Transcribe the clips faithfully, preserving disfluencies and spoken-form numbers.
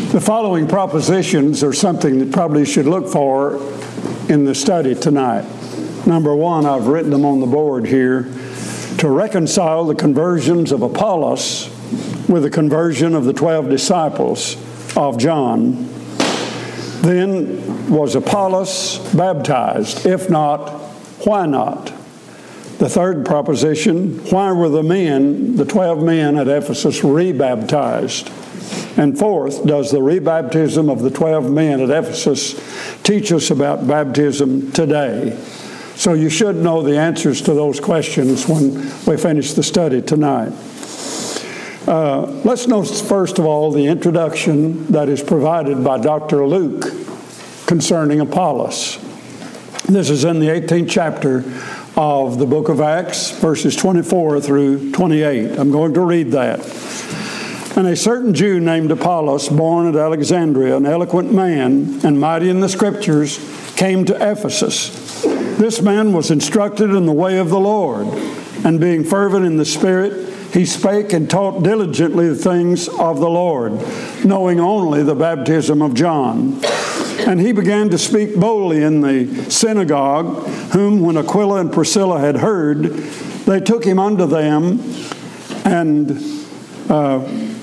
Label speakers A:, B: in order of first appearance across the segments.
A: The following propositions are something that probably you should look for in the study tonight. Number one, I've written them on the board here. To reconcile the conversions of Apollos with the conversion of the twelve disciples of John. Then, was Apollos baptized? If not, why not? The third proposition, why were the men, the twelve men at Ephesus, rebaptized? And fourth, does the rebaptism of the twelve men at Ephesus teach us about baptism today? So you should know the answers to those questions when we finish the study tonight. Uh, let's note first of all the introduction that is provided by Doctor Luke concerning Apollos. This is in the eighteenth chapter of the book of Acts, verses twenty-four through twenty-eight. I'm going to read that. And a certain Jew named Apollos, born at Alexandria, an eloquent man and mighty in the Scriptures, came to Ephesus. This man was instructed in the way of the Lord, and being fervent in the Spirit, he spake and taught diligently the things of the Lord, knowing only the baptism of John. And he began to speak boldly in the synagogue, whom when Aquila and Priscilla had heard, they took him unto them and uh,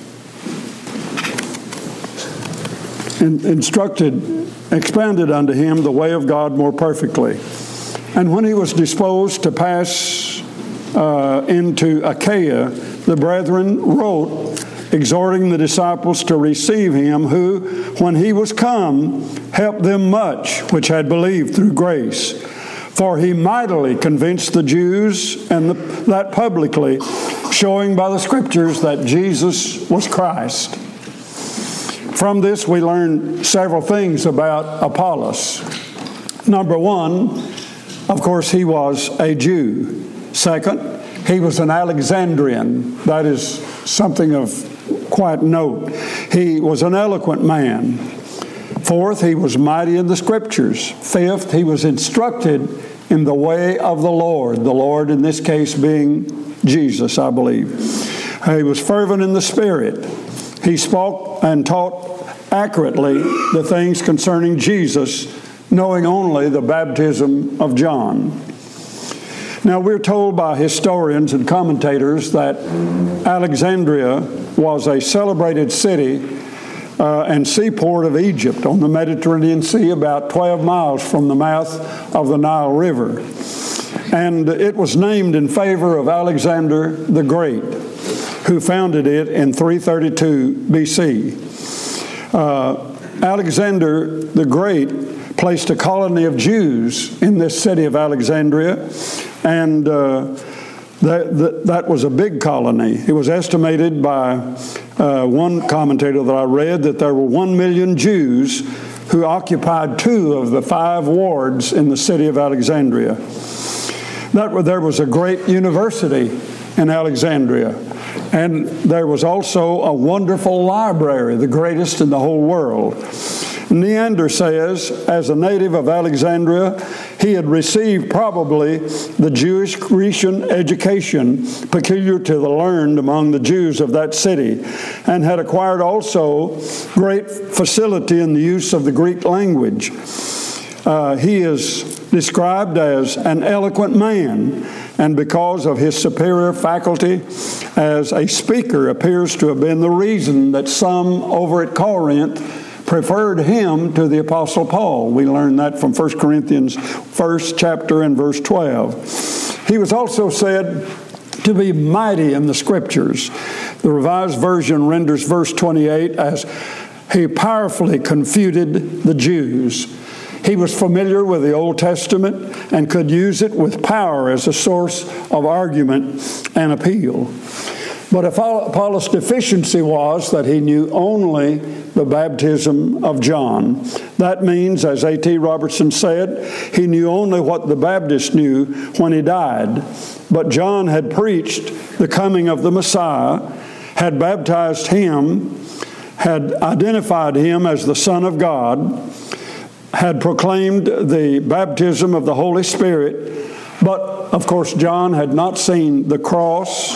A: in, instructed, expounded unto him the way of God more perfectly. And when he was disposed to pass uh, into Achaia, the brethren wrote, exhorting the disciples to receive him, who, when he was come, helped them much which had believed through grace. For he mightily convinced the Jews, and the, that publicly, showing by the Scriptures that Jesus was Christ. From this we learn several things about Apollos. Number one, of course, he was a Jew. Second, he was an Alexandrian. That is something of quite note. He was an eloquent man. Fourth, he was mighty in the Scriptures. Fifth, he was instructed in the way of the Lord. The Lord in this case being Jesus, I believe. He was fervent in the Spirit. He spoke and taught accurately the things concerning Jesus, knowing only the baptism of John. Now, we're told by historians and commentators that Alexandria was a celebrated city uh, and seaport of Egypt on the Mediterranean Sea, about twelve miles from the mouth of the Nile River. And it was named in favor of Alexander the Great, who founded it in three thirty-two B C. Uh, Alexander the Great placed a colony of Jews in this city of Alexandria, and uh, that, that, that was a big colony. It was estimated by uh, one commentator that I read that there were one million Jews who occupied two of the five wards in the city of Alexandria. That there was a great university in Alexandria, and there was also a wonderful library, the greatest in the whole world. Neander says, as a native of Alexandria, he had received probably the Jewish Grecian education peculiar to the learned among the Jews of that city, and had acquired also great facility in the use of the Greek language. Uh, he is described as an eloquent man, and because of his superior faculty as a speaker appears to have been the reason that some over at Corinth preferred him to the Apostle Paul. We learn that from First Corinthians first chapter and verse twelve. He was also said to be mighty in the Scriptures. The Revised Version renders verse twenty-eight as he powerfully confuted the Jews. He was familiar with the Old Testament and could use it with power as a source of argument and appeal. But Apollos' deficiency was that he knew only the baptism of John. That means, as A T Robertson said, he knew only what the Baptist knew when he died. But John had preached the coming of the Messiah, had baptized him, had identified him as the Son of God, had proclaimed the baptism of the Holy Spirit, but of course John had not seen the cross,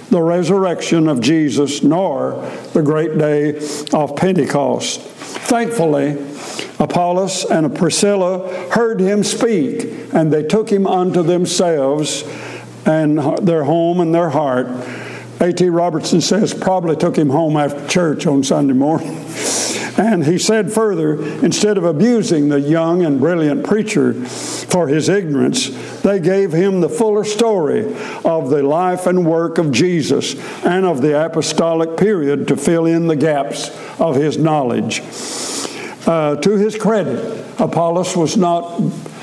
A: the resurrection of Jesus nor the great day of Pentecost. Thankfully, Apollos and Priscilla heard him speak, and they took him unto themselves and their home and their heart. A T Robertson says probably took him home after church on Sunday morning. And he said further, instead of abusing the young and brilliant preacher for his ignorance, they gave him the fuller story of the life and work of Jesus and of the apostolic period to fill in the gaps of his knowledge. Uh, to his credit, Apollos was not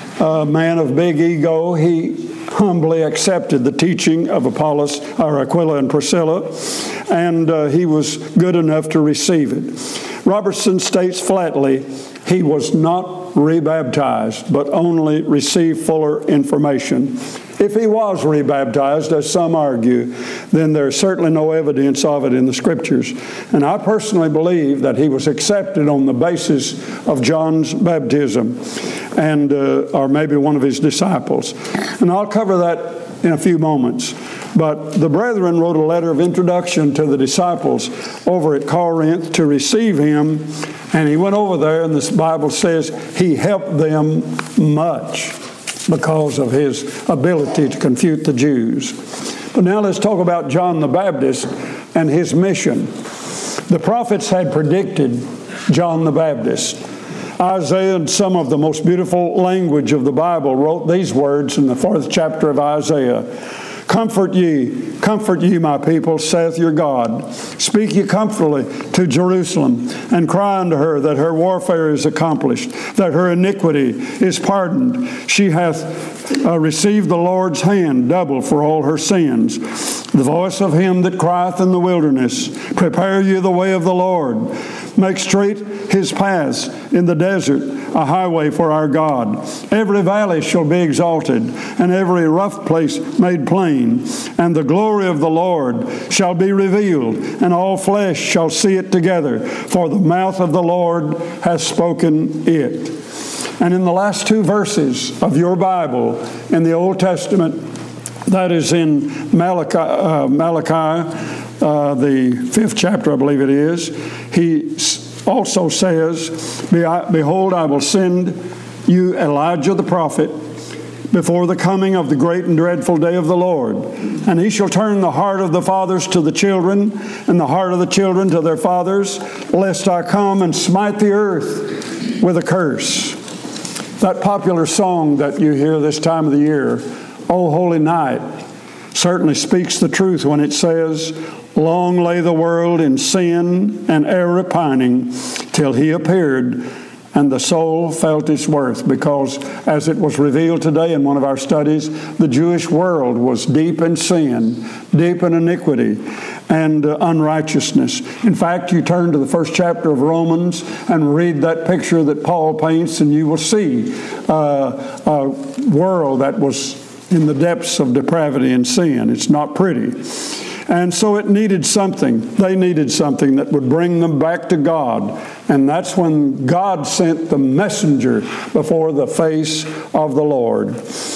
A: a man of big ego. He humbly accepted the teaching of Apollos, or Aquila and Priscilla, and uh, he was good enough to receive it. Robertson states flatly, he was not rebaptized, but only received fuller information. If he was rebaptized, as some argue, then there's certainly no evidence of it in the Scriptures. And I personally believe that he was accepted on the basis of John's baptism, and uh, or maybe one of his disciples. And I'll cover that in a few moments. But the brethren wrote a letter of introduction to the disciples over at Corinth to receive him, and he went over there, and this Bible says he helped them much because of his ability to confute the Jews. But now let's talk about John the Baptist and his mission. The prophets had predicted John the Baptist. Isaiah, in some of the most beautiful language of the Bible, wrote these words in the fourth chapter of Isaiah. Comfort ye, comfort ye, my people, saith your God. Speak ye comfortably to Jerusalem, and cry unto her that her warfare is accomplished, that her iniquity is pardoned. She hath uh, received the Lord's hand double for all her sins. The voice of him that crieth in the wilderness, prepare ye the way of the Lord. Make straight his paths in the desert, a highway for our God. Every valley shall be exalted, and every rough place made plain. And the glory of the Lord shall be revealed, and all flesh shall see it together. For the mouth of the Lord has spoken it. And in the last two verses of your Bible, in the Old Testament, that is in Malachi, uh, Malachi uh, the fifth chapter, I believe it is, he also says, Behold, I will send you Elijah the prophet before the coming of the great and dreadful day of the Lord. And he shall turn the heart of the fathers to the children, and the heart of the children to their fathers, lest I come and smite the earth with a curse. That popular song that you hear this time of the year, O Holy Night, certainly speaks the truth when it says, Long lay the world in sin and error pining, till he appeared, and the soul felt its worth. Because, as it was revealed today in one of our studies, the Jewish world was deep in sin, deep in iniquity, and uh, unrighteousness. In fact, you turn to the first chapter of Romans and read that picture that Paul paints, and you will see uh, a world that was in the depths of depravity and sin. It's not pretty. And so it needed something. They needed something that would bring them back to God. And that's when God sent the messenger before the face of the Lord.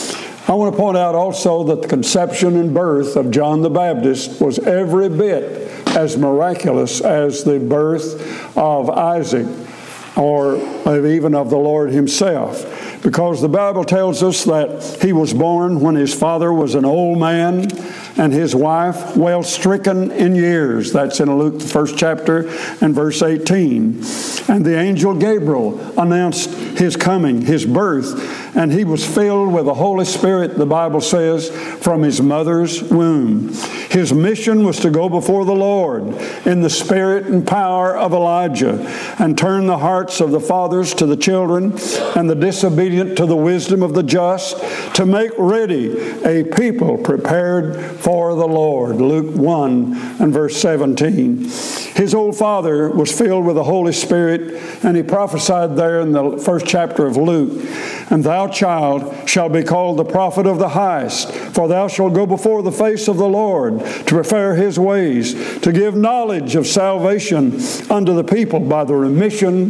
A: I want to point out also that the conception and birth of John the Baptist was every bit as miraculous as the birth of Isaac, or even of the Lord himself. Because the Bible tells us that he was born when his father was an old man and his wife well stricken in years. That's in Luke, the first chapter, and verse eighteen. And the angel Gabriel announced his coming, his birth, and he was filled with the Holy Spirit, the Bible says, from his mother's womb. His mission was to go before the Lord in the spirit and power of Elijah and turn the hearts of the fathers to the children and the disobedient to the wisdom of the just, to make ready a people prepared for the Lord. Luke one and verse seventeen. His old father was filled with the Holy Spirit, and he prophesied there in the first chapter of Luke, And thou, child, shalt be called the prophet of the highest, for thou shalt go before the face of the Lord to prepare his ways, to give knowledge of salvation unto the people by the remission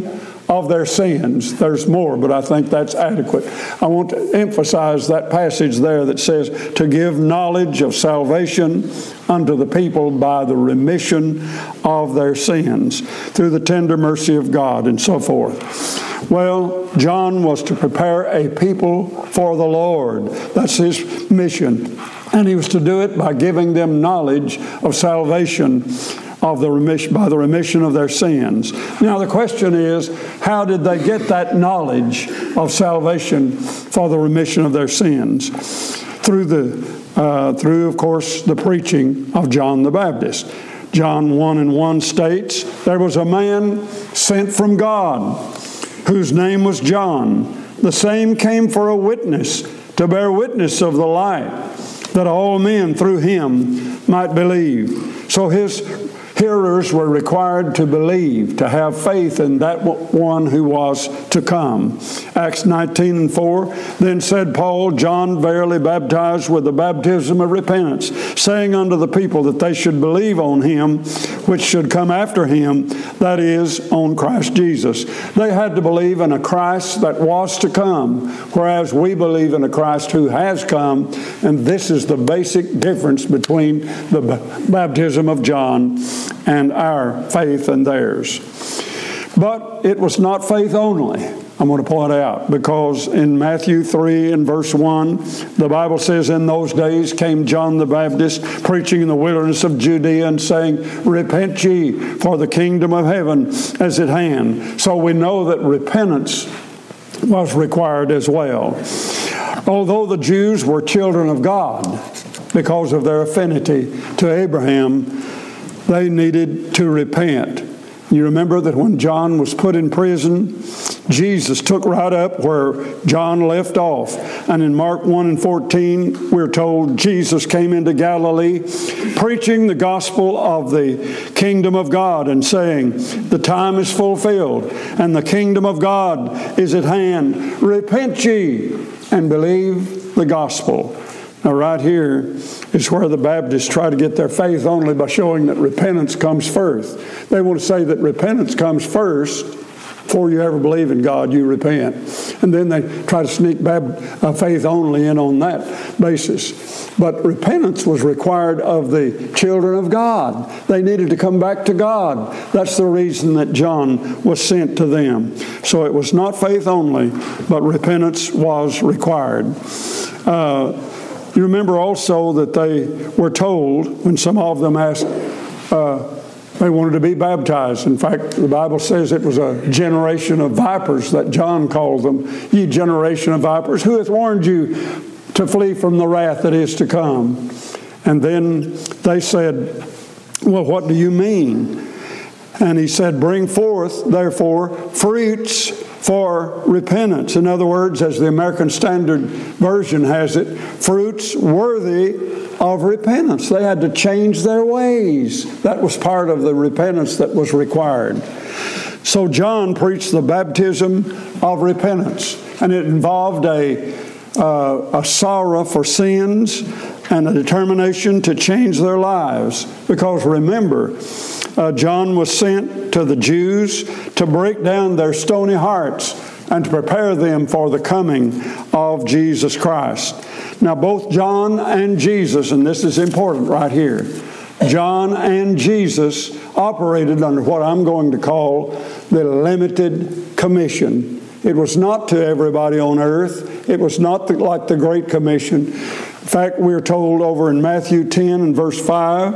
A: of their sins. There's more, but I think that's adequate. I want to emphasize that passage there that says to give knowledge of salvation unto the people by the remission of their sins through the tender mercy of God, and so forth. Well, John was to prepare a people for the Lord. That's his mission. And he was to do it by giving them knowledge of salvation of the remission, by the remission of their sins. Now the question is, how did they get that knowledge of salvation for the remission of their sins? Through the uh, through, of course, the preaching of John the Baptist. John one and one states, there was a man sent from God, whose name was John. The same came for a witness, to bear witness of the light, that all men through him might believe. So his hearers were required to believe, to have faith in that one who was to come. Acts nineteen and four, then said Paul, John verily baptized with the baptism of repentance, saying unto the people that they should believe on him which should come after him, that is, on Christ Jesus. They had to believe in a Christ that was to come, whereas we believe in a Christ who has come, and this is the basic difference between the baptism of John and our faith and theirs. But it was not faith only, I'm going to point out, because in Matthew three and verse one, the Bible says, in those days came John the Baptist, preaching in the wilderness of Judea and saying, repent ye, for the kingdom of heaven is at hand. So we know that repentance was required as well. Although the Jews were children of God, because of their affinity to Abraham, they needed to repent. You remember that when John was put in prison, Jesus took right up where John left off. And in Mark one and fourteen, we're told Jesus came into Galilee, preaching the gospel of the kingdom of God and saying, the time is fulfilled and the kingdom of God is at hand. Repent ye and believe the gospel. Now right here is where the Baptists try to get their faith only by showing that repentance comes first. They want to say that repentance comes first. Before you ever believe in God, you repent. And then they try to sneak bab- uh, faith only in on that basis. But repentance was required of the children of God. They needed to come back to God. That's the reason that John was sent to them. So it was not faith only, but repentance was required. Uh, You remember also that they were told, when some of them asked, uh, they wanted to be baptized. In fact, the Bible says it was a generation of vipers that John called them. Ye generation of vipers, who hath warned you to flee from the wrath that is to come? And then they said, well, what do you mean? And he said, bring forth, therefore, fruits for repentance. In other words, as the American Standard Version has it, fruits worthy of repentance. They had to change their ways. That was part of the repentance that was required. So John preached the baptism of repentance, and it involved a, uh, a sorrow for sins and a determination to change their lives. Because remember, Uh, John was sent to the Jews to break down their stony hearts and to prepare them for the coming of Jesus Christ. Now, both John and Jesus, and this is important right here, John and Jesus operated under what I'm going to call the limited commission. It was not to everybody on earth. It was not the, like the Great Commission. In fact, we're told over in Matthew ten and verse five,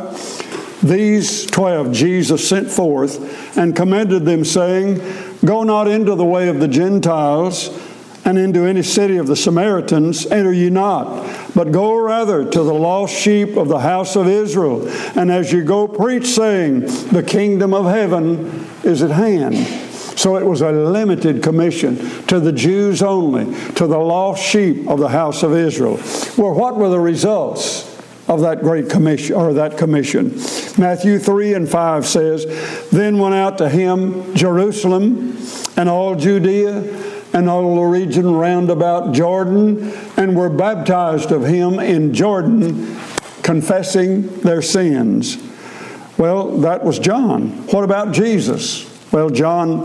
A: these twelve Jesus sent forth and commanded them, saying, go not into the way of the Gentiles, and into any city of the Samaritans enter ye not, but go rather to the lost sheep of the house of Israel. And as you go, preach, saying, the kingdom of heaven is at hand. So it was a limited commission to the Jews only, to the lost sheep of the house of Israel. Well, what were the results of that great commission, or that commission? Matthew three and five says, then went out to him Jerusalem and all Judea and all the region round about Jordan, and were baptized of him in Jordan, confessing their sins. Well, that was John. What about Jesus? Well, John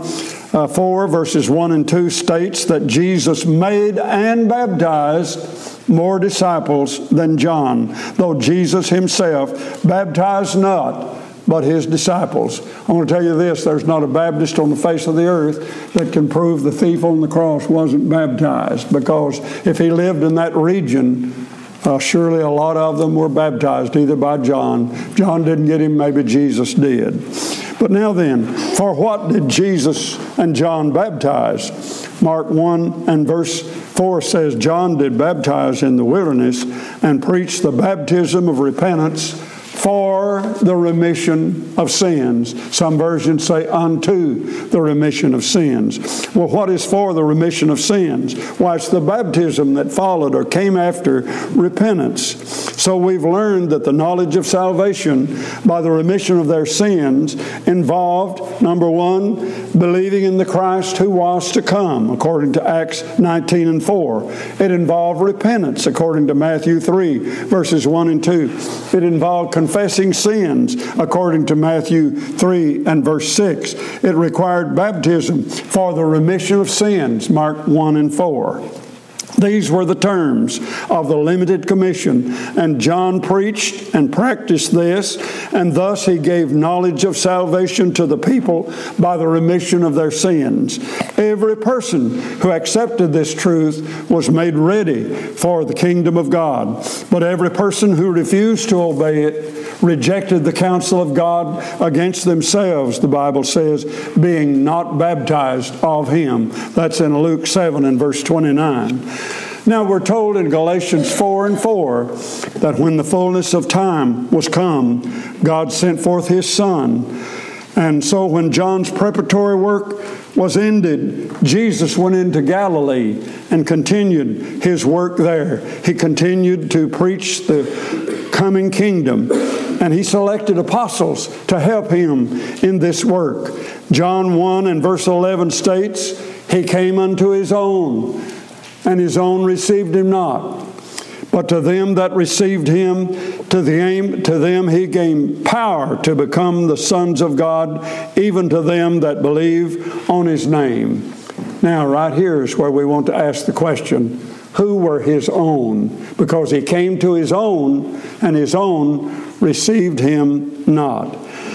A: uh, four, verses one and two states that Jesus made and baptized more disciples than John, though Jesus himself baptized not, but his disciples. I want to tell you this, there's not a Baptist on the face of the earth that can prove the thief on the cross wasn't baptized, because if he lived in that region, uh, surely a lot of them were baptized either by John. John didn't get him, maybe Jesus did. But now then, for what did Jesus and John baptize? Mark one and verse four says, John did baptize in the wilderness and preach the baptism of repentance for the remission of sins. Some versions say unto the remission of sins. Well, what is for the remission of sins? Why, it's the baptism that followed or came after repentance. So we've learned that the knowledge of salvation by the remission of their sins involved, number one, believing in the Christ who was to come, according to Acts nineteen and four. It involved repentance, according to Matthew three, verses one and two. It involved confessing sins, according to Matthew three and verse six. It required baptism for the remission of sins, Mark one and four. These were the terms of the limited commission, and John preached and practiced this, and thus he gave knowledge of salvation to the people by the remission of their sins. Every person who accepted this truth was made ready for the kingdom of God, but every person who refused to obey it rejected the counsel of God against themselves, the Bible says, being not baptized of him. That's in Luke seven and verse twenty-nine. Now we're told in Galatians four and four that when the fullness of time was come, God sent forth his Son. And so when John's preparatory work was ended, Jesus went into Galilee and continued his work there. He continued to preach the coming kingdom, and he selected apostles to help him in this work. John one and verse eleven states, he came unto his own, and his own received him not. But to them that received him, to, the aim, to them he gave power to become the sons of God, even to them that believe on his name. Now, right here is where we want to ask the question, who were his own? Because he came to his own, and his own received him not.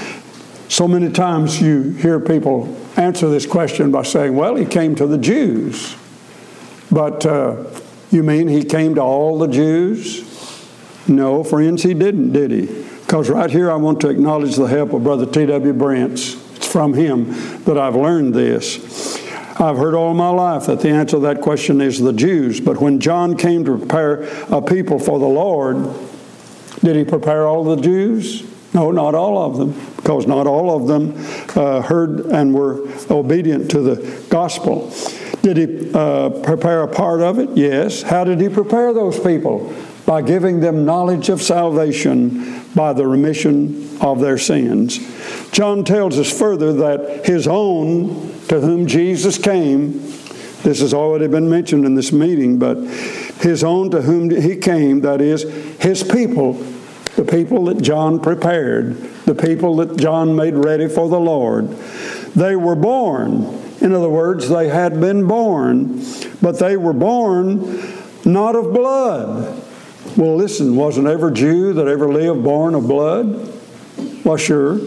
A: So many times you hear people answer this question by saying, well, he came to the Jews. But uh, you mean he came to all the Jews? No, friends, he didn't, did he? Because right here I want to acknowledge the help of Brother T W Brents. It's from him that I've learned this. I've heard all my life that the answer to that question is the Jews. But when John came to prepare a people for the Lord, did he prepare all the Jews? No, not all of them, because not all of them uh, heard and were obedient to the gospel. Did he uh, prepare a part of it? Yes. How did he prepare those people? By giving them knowledge of salvation by the remission of their sins. John tells us further that his own, to whom Jesus came, this has already been mentioned in this meeting, but his own to whom he came, that is, his people, the people that John prepared, the people that John made ready for the Lord, they were born. In other words, they had been born, but they were born not of blood. Well, listen, wasn't every Jew that ever lived born of blood? Well, sure.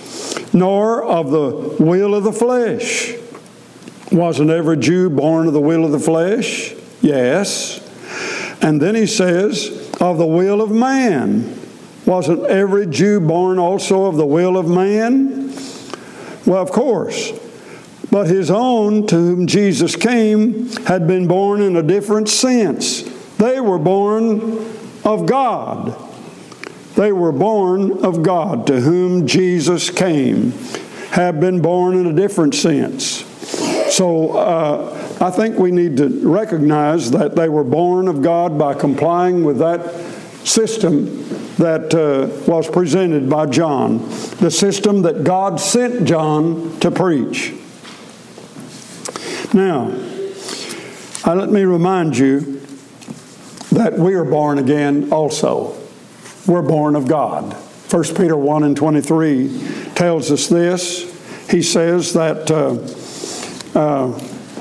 A: Nor of the will of the flesh. Wasn't every Jew born of the will of the flesh? Yes. And then he says, of the will of man. Wasn't every Jew born also of the will of man? Well, of course. But his own, to whom Jesus came, had been born in a different sense. They were born of God. They were born of God, to whom Jesus came, have been born in a different sense. So uh, I think we need to recognize that they were born of God by complying with that system that uh, was presented by John, the system that God sent John to preach. Now, uh, let me remind you that we are born again also. We're born of God. First Peter one and twenty-three tells us this. He says that uh, uh,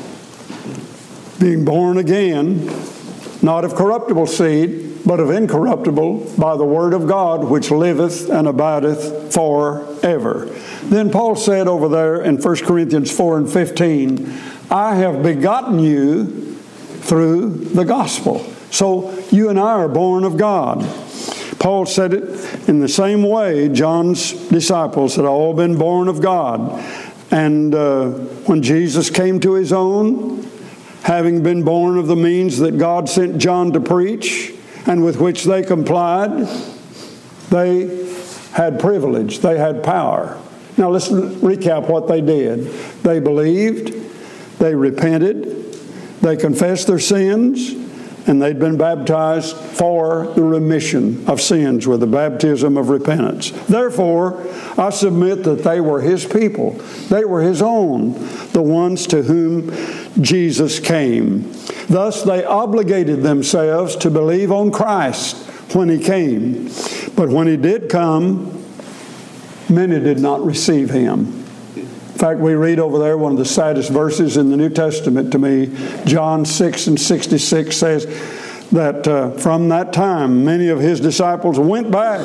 A: being born again, not of corruptible seed, but of incorruptible, by the word of God, which liveth and abideth forever. Then Paul said over there in First Corinthians four and fifteen, I have begotten you through the gospel. So you and I are born of God. Paul said it in the same way. John's disciples had all been born of God. And uh, when Jesus came to his own, having been born of the means that God sent John to preach, and with which they complied, they had privilege, they had power. Now let's recap what they did. They believed, they repented, they confessed their sins, and they'd been baptized for the remission of sins with the baptism of repentance. Therefore, I submit that they were His people. They were His own, the ones to whom Jesus came. Thus, they obligated themselves to believe on Christ when He came. But when He did come, many did not receive Him. In fact, we read over there one of the saddest verses in the New Testament to me. John six and sixty-six says that uh, from that time many of His disciples went back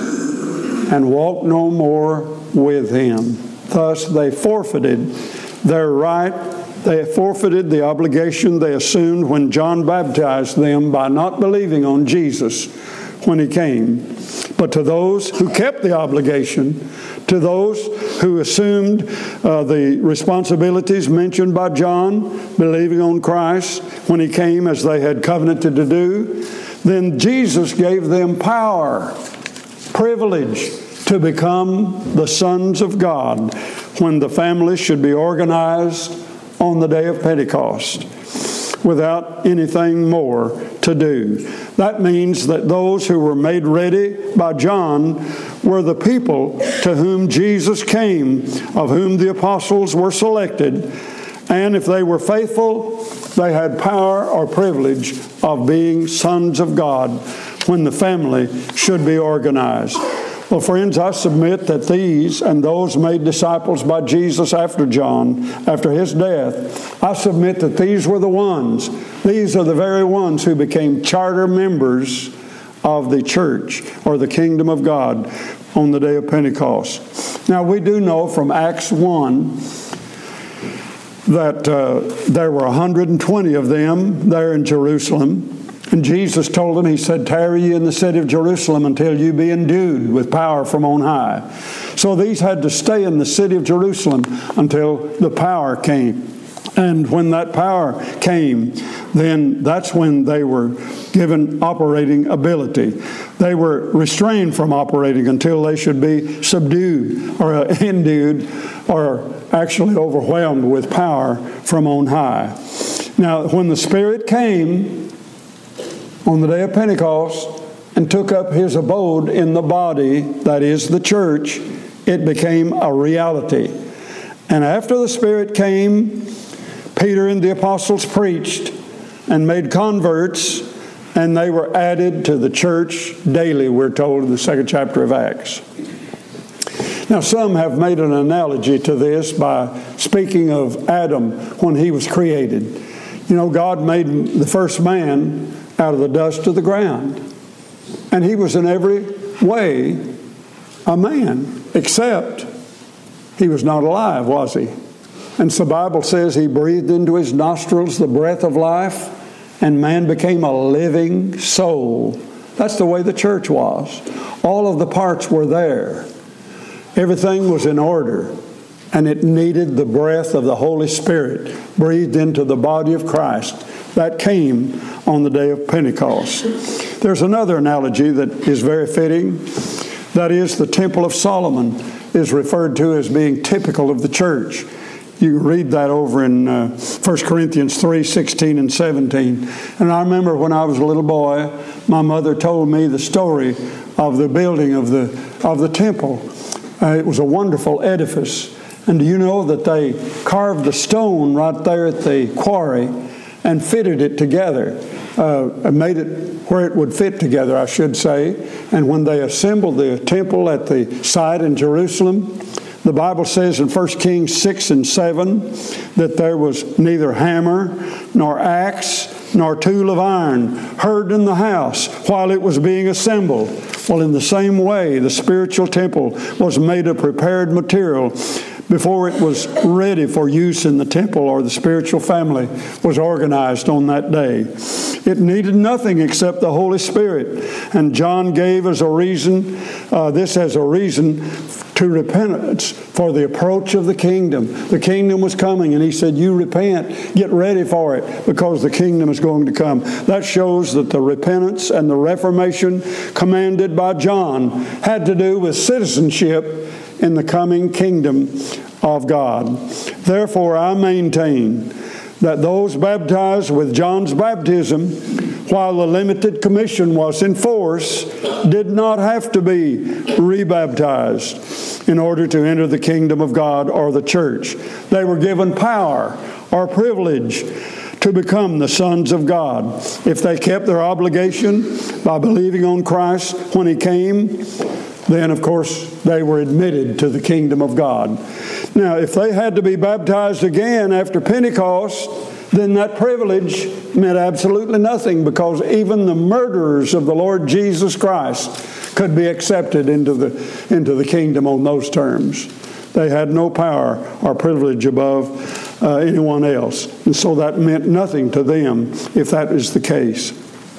A: and walked no more with Him. Thus they forfeited their right. They forfeited the obligation they assumed when John baptized them by not believing on Jesus when He came. But to those who kept the obligation, to those who assumed uh, the responsibilities mentioned by John, believing on Christ when He came as they had covenanted to do, then Jesus gave them power, privilege to become the sons of God when the family should be organized on the day of Pentecost without anything more to do. That means that those who were made ready by John were the people to whom Jesus came, of whom the apostles were selected, and if they were faithful, they had power or privilege of being sons of God when the family should be organized. Well, friends, I submit that these and those made disciples by Jesus after John, after His death, I submit that these were the ones, these are the very ones who became charter members of the church or the kingdom of God on the day of Pentecost. Now, we do know from Acts one that uh, there were one hundred twenty of them there in Jerusalem. And Jesus told them, He said, tarry ye in the city of Jerusalem until you be endued with power from on high. So these had to stay in the city of Jerusalem until the power came. And when that power came, then that's when they were given operating ability. They were restrained from operating until they should be subdued or endued or actually overwhelmed with power from on high. Now, when the Spirit came on the day of Pentecost and took up His abode in the body, that is the church, it became a reality. And after the Spirit came, Peter and the apostles preached and made converts, and they were added to the church daily, we're told in the second chapter of Acts. Now, some have made an analogy to this by speaking of Adam when he was created. You know, God made the first man out of the dust of the ground. And he was in every way a man, except he was not alive, was he? And so the Bible says He breathed into his nostrils the breath of life, and man became a living soul. That's the way the church was. All of the parts were there. Everything was in order, and it needed the breath of the Holy Spirit breathed into the body of Christ. That came on the day of Pentecost. There's another analogy that is very fitting. That is, the Temple of Solomon is referred to as being typical of the church. You can read that over in uh, First Corinthians three, sixteen and seventeen. And I remember when I was a little boy, my mother told me the story of the building of the, of the temple. Uh, it was a wonderful edifice. And do you know that they carved the stone right there at the quarry and fitted it together, uh, and made it where it would fit together, I should say. And when they assembled the temple at the site in Jerusalem, The Bible says in First Kings six and seven that there was neither hammer nor axe nor tool of iron heard in the house while it was being assembled. Well, in the same way, the spiritual temple was made of prepared material before it was ready for use in the temple or the spiritual family was organized on that day. It needed nothing except the Holy Spirit. And John gave as a reason, uh, this as a reason to repentance for the approach of the kingdom. The kingdom was coming, and he said, you repent, get ready for it, because the kingdom is going to come. That shows that the repentance and the reformation commanded by John had to do with citizenship in the coming kingdom of God. Therefore, I maintain that those baptized with John's baptism, while the limited commission was in force, did not have to be rebaptized in order to enter the kingdom of God or the church. They were given power or privilege to become the sons of God. If they kept their obligation by believing on Christ when He came, then, of course, they were admitted to the kingdom of God. Now, if they had to be baptized again after Pentecost, then that privilege meant absolutely nothing, because even the murderers of the Lord Jesus Christ could be accepted into the, into the kingdom on those terms. They had no power or privilege above uh, anyone else. And so that meant nothing to them if that is the case.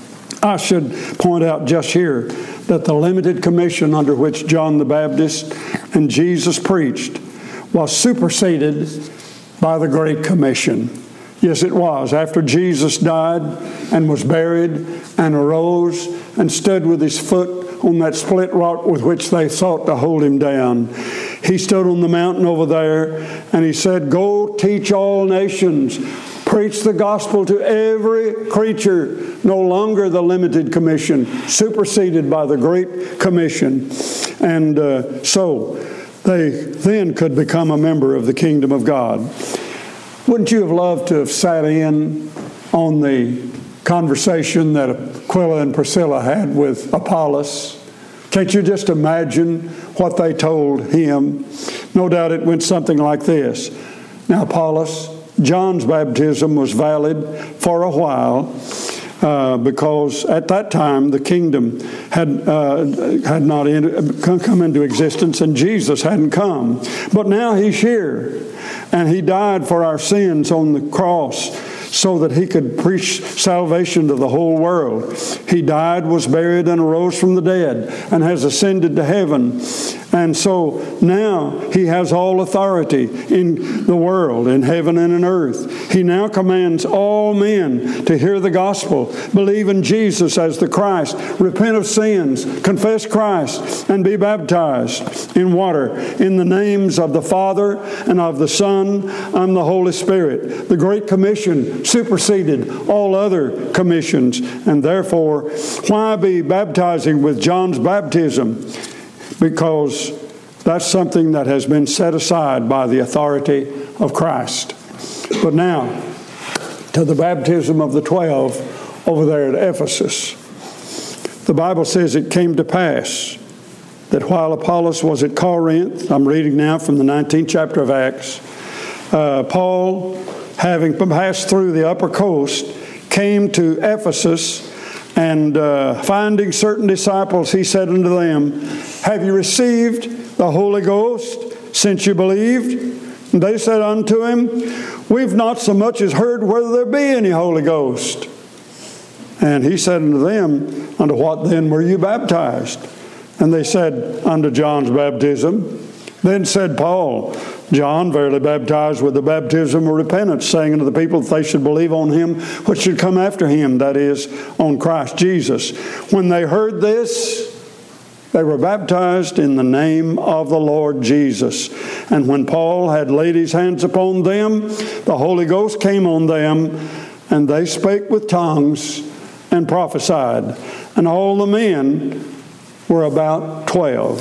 A: I should point out just here that the limited commission under which John the Baptist and Jesus preached was superseded by the Great Commission. Yes, it was. After Jesus died and was buried and arose and stood with his foot on that split rock with which they sought to hold him down, he stood on the mountain over there and he said, "Go teach all nations. Preach the gospel to every creature." No longer the limited commission, superseded by the Great Commission. And uh, so they then could become a member of the kingdom of God. Wouldn't you have loved to have sat in on the conversation that Aquila and Priscilla had with Apollos? Can't you just imagine what they told him? No doubt it went something like this. Now, Apollos, John's baptism was valid for a while uh, because at that time the kingdom had uh, had not in, come into existence and Jesus hadn't come. But now he's here, and he died for our sins on the cross so that he could preach salvation to the whole world. He died, was buried, and arose from the dead, and has ascended to heaven. And so now he has all authority in the world, in heaven and in earth. He now commands all men to hear the gospel, believe in Jesus as the Christ, repent of sins, confess Christ, and be baptized in water in the names of the Father and of the Son and the Holy Spirit. The Great Commission superseded all other commissions, and therefore, why be baptizing with John's baptism? Because that's something that has been set aside by the authority of Christ. But now, to the baptism of the twelve over there at Ephesus. The Bible says it came to pass that while Apollos was at Corinth, I'm reading now from the nineteenth chapter of Acts, uh, Paul, having passed through the upper coast, came to Ephesus, and uh, finding certain disciples, he said unto them, "Have you received the Holy Ghost since you believed?" And they said unto him, "We've not so much as heard whether there be any Holy Ghost." And he said unto them, "Unto what then were you baptized?" And they said, "Unto John's baptism." Then said Paul, "John verily baptized with the baptism of repentance, saying unto the people that they should believe on him which should come after him, that is, on Christ Jesus. When they heard this, they were baptized in the name of the Lord Jesus. And when Paul had laid his hands upon them, the Holy Ghost came on them, and they spake with tongues and prophesied. And all the men were about twelve."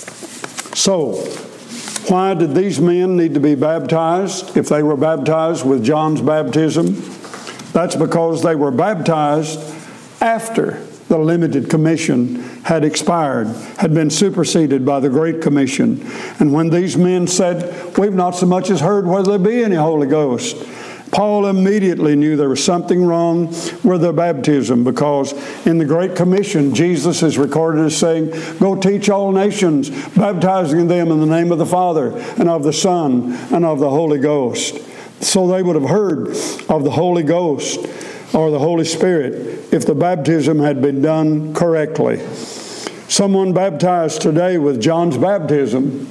A: So, why did these men need to be baptized if they were baptized with John's baptism? That's because they were baptized after the limited commission had expired, had been superseded by the Great Commission. And when these men said, we've not so much as heard whether there be any Holy Ghost, Paul immediately knew there was something wrong with their baptism, because in the Great Commission, Jesus is recorded as saying, go teach all nations, baptizing them in the name of the Father and of the Son and of the Holy Ghost. So they would have heard of the Holy Ghost or the Holy Spirit if the baptism had been done correctly. Someone baptized today with John's baptism,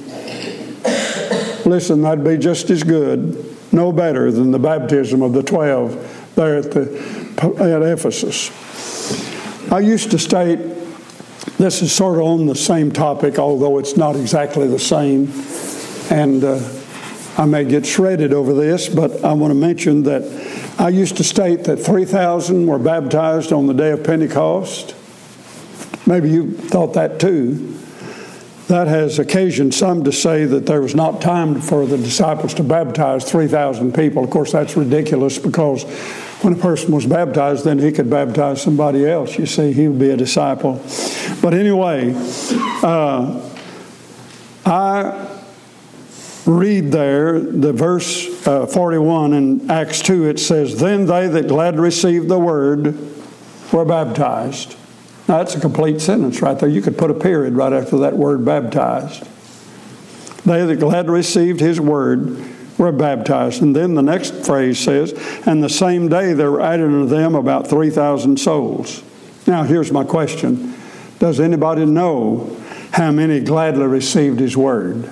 A: listen, that'd be just as good, no better than the baptism of the twelve there at, the, at Ephesus. I used to state, this is sort of on the same topic, although it's not exactly the same, and uh, I may get shredded over this, but I want to mention that I used to state that three thousand were baptized on the day of Pentecost. Maybe you thought that too. That has occasioned some to say that there was not time for the disciples to baptize three thousand people. Of course, that's ridiculous, because when a person was baptized, then he could baptize somebody else. You see, he would be a disciple. But anyway, uh, I read there the verse uh, forty-one in Acts two. It says, then they that gladly received the word were baptized. Now, that's a complete sentence right there. You could put a period right after that word baptized. They that gladly received his word were baptized. And then the next phrase says, and the same day there were added unto them about three thousand souls. Now, here's my question. Does anybody know how many gladly received his word?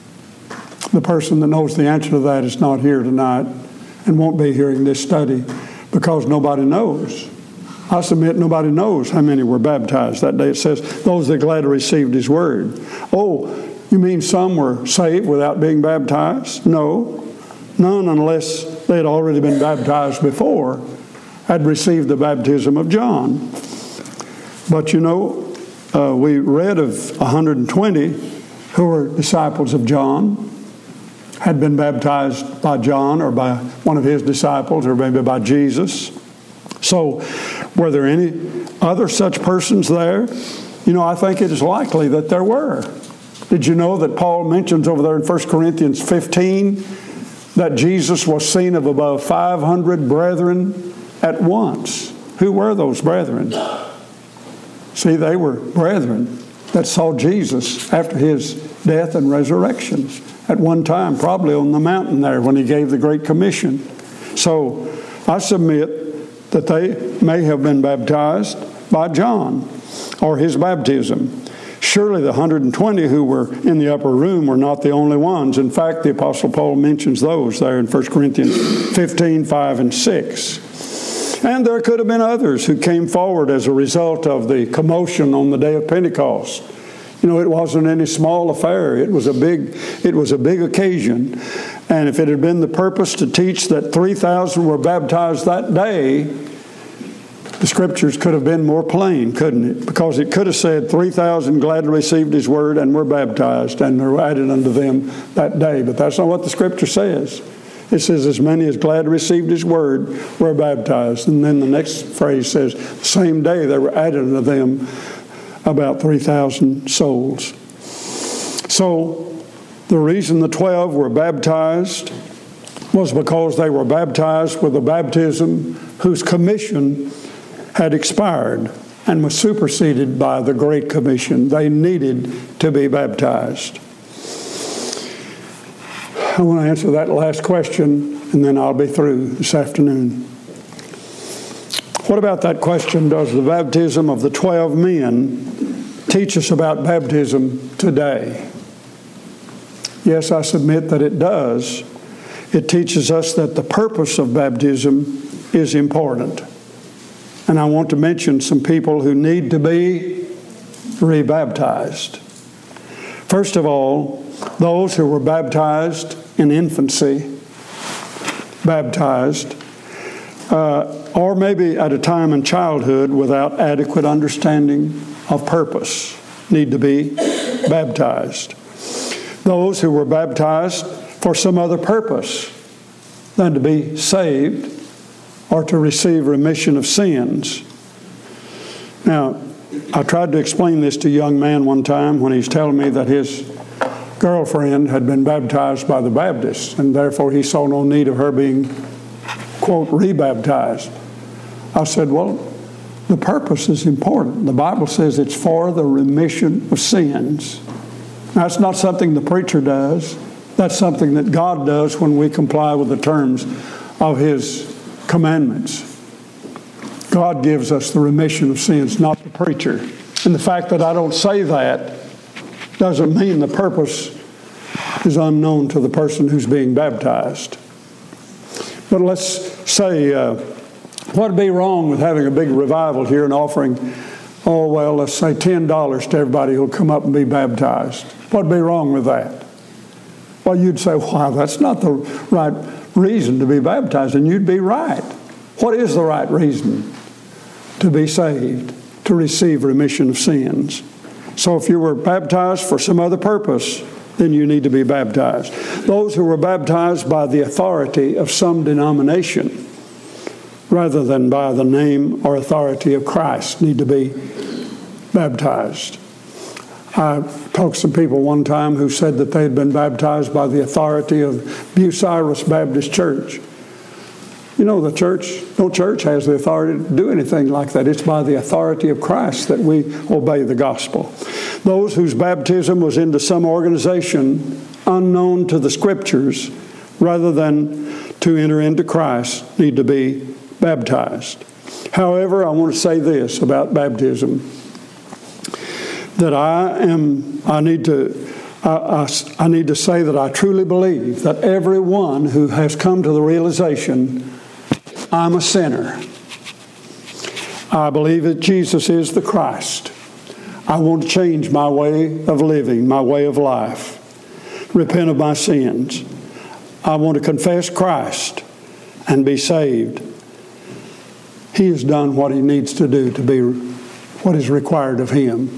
A: The person that knows the answer to that is not here tonight and won't be hearing this study, because nobody knows. I submit nobody knows how many were baptized that day. It says, those that gladly received his word. Oh, you mean some were saved without being baptized? No. None, unless they had already been baptized before, had received the baptism of John. But you know, uh, we read of one hundred twenty who were disciples of John, had been baptized by John or by one of his disciples, or maybe by Jesus. So, were there any other such persons there? You know, I think it is likely that there were. Did you know that Paul mentions over there in First Corinthians fifteen that Jesus was seen of above five hundred brethren at once? Who were those brethren? See, they were brethren that saw Jesus after his death and resurrection at one time, probably on the mountain there when he gave the Great Commission. So, I submit that they may have been baptized by John or his baptism. Surely the one hundred twenty who were in the upper room were not the only ones. In fact, the Apostle Paul mentions those there in First Corinthians fifteen, five, and six. And there could have been others who came forward as a result of the commotion on the day of Pentecost. You know, it wasn't any small affair. It was a big, it was a big occasion. And if it had been the purpose to teach that three thousand were baptized that day, the Scriptures could have been more plain, couldn't it? Because it could have said three thousand gladly received his word and were baptized and were added unto them that day. But that's not what the Scripture says. It says as many as gladly received his word were baptized. And then the next phrase says, the same day there were added unto them about three thousand souls. So the reason the twelve were baptized was because they were baptized with a baptism whose commission had expired and was superseded by the Great Commission. They needed to be baptized. I want to answer that last question, and then I'll be through this afternoon. What about that question, does the baptism of the twelve men teach us about baptism today? Yes, I submit that it does. It teaches us that the purpose of baptism is important. And I want to mention some people who need to be rebaptized. First of all, those who were baptized in infancy, baptized, uh, or maybe at a time in childhood without adequate understanding of purpose, need to be baptized. Those who were baptized for some other purpose than to be saved or to receive remission of sins. Now, I tried to explain this to a young man one time when he's telling me that his girlfriend had been baptized by the Baptists, and therefore he saw no need of her being, quote, rebaptized. I said, well, the purpose is important. The Bible says it's for the remission of sins. That's not something the preacher does. That's something that God does when we comply with the terms of His commandments. God gives us the remission of sins, not the preacher. And the fact that I don't say that doesn't mean the purpose is unknown to the person who's being baptized. But let's say, uh, what would be wrong with having a big revival here and offering, oh, well, let's say ten dollars to everybody who'll come up and be baptized? What would be wrong with that? Well, you'd say, wow, that's not the right reason to be baptized, and you'd be right. What is the right reason to be saved, to receive remission of sins? So if you were baptized for some other purpose, then you need to be baptized. Those who were baptized by the authority of some denomination, rather than by the name or authority of Christ, need to be baptized. I talked to some people one time who said that they had been baptized by the authority of Bucyrus Baptist Church. You know, the church, no church has the authority to do anything like that. It's by the authority of Christ that we obey the gospel. Those whose baptism was into some organization unknown to the Scriptures, rather than to enter into Christ, need to be baptized. However, I want to say this about baptism, that I am, I need to, I, I, I need to say that I truly believe that everyone who has come to the realization, I'm a sinner, I believe that Jesus is the Christ, I want to change my way of living, my way of life, repent of my sins, I want to confess Christ and be saved. He has done what He needs to do to be what is required of Him.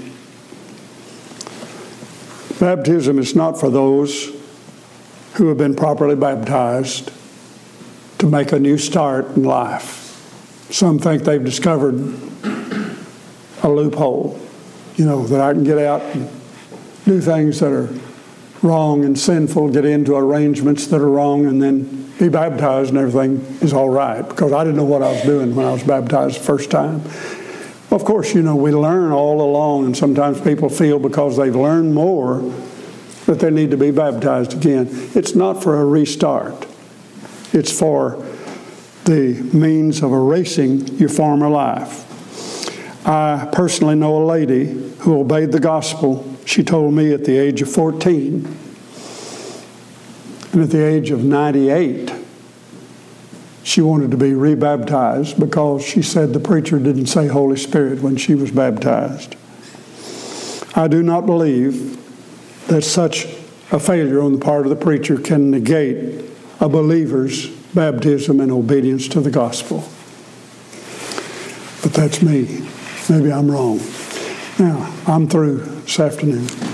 A: Baptism is not for those who have been properly baptized to make a new start in life. Some think they've discovered a loophole, you know, that I can get out and do things that are wrong and sinful, get into arrangements that are wrong, and then be baptized and everything is all right, because I didn't know what I was doing when I was baptized the first time. Of course, you know, we learn all along, and sometimes people feel because they've learned more that they need to be baptized again. It's not for a restart. It's for the means of erasing your former life. I personally know a lady who obeyed the gospel. She told me at the age of fourteen, and at the age of ninety-eight, she wanted to be rebaptized because she said the preacher didn't say Holy Spirit when she was baptized. I do not believe that such a failure on the part of the preacher can negate a believer's baptism and obedience to the gospel. But that's me. Maybe I'm wrong. Now, I'm through this afternoon.